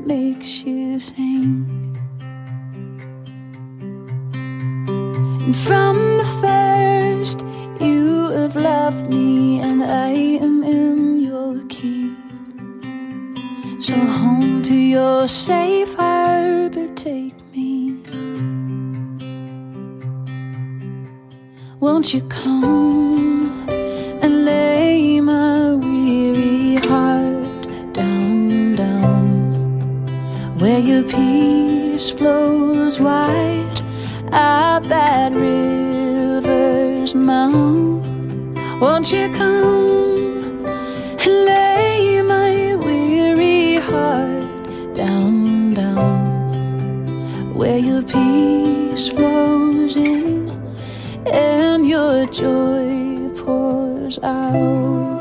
makes you sing. And from the first, you have loved me, and I am in your key. So home to your safe harbor take me. Won't you come and lay my weary heart down, down, where your peace flows wide at that river's mouth. Won't you come and lay my weary heart down, down, where your peace flows in and your joy pours out.